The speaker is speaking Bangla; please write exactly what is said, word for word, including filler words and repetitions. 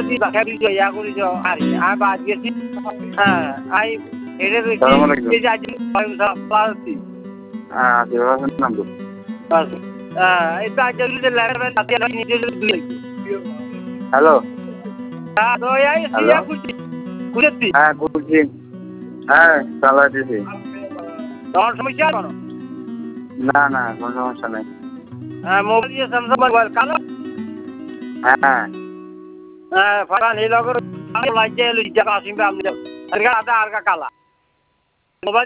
যদি বাকি ইয়া করি আর আর বাদ গেছি হ্যাঁ আই এটা যে যে আজ পাচ্ছি হ্যাঁ দেওয়ার নাম তো হ্যাঁ এটা আজ যদি লাগে তাতে আমি নিজে দুই হ্যালো হ্যাঁ তো এই সিয়া কুচি কুচি হ্যাঁ কুচি হ্যাঁ চালা দিছি তোমার সমস্যা কোনো না না কোনো সমস্যা নাই হ্যাঁ মোবাইল দিয়ে স্যামসাং মোবাইল কালো হ্যাঁ হ্যাঁ ফারান এই লগর লাইজে লইজা আসিম আমি আর গা আদা আর কালা মোবাইল